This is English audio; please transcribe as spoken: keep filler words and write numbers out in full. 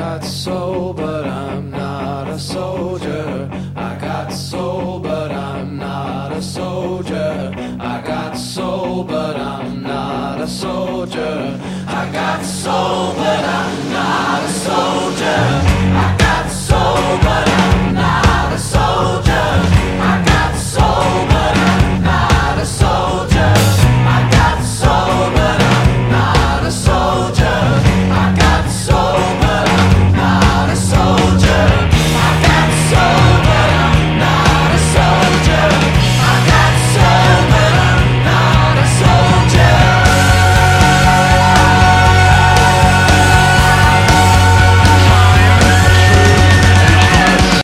got soul, but I'm not a soldier. I got soul, but I'm not a soldier. I got soul, but I'm not a soldier. I got soul, but I'm not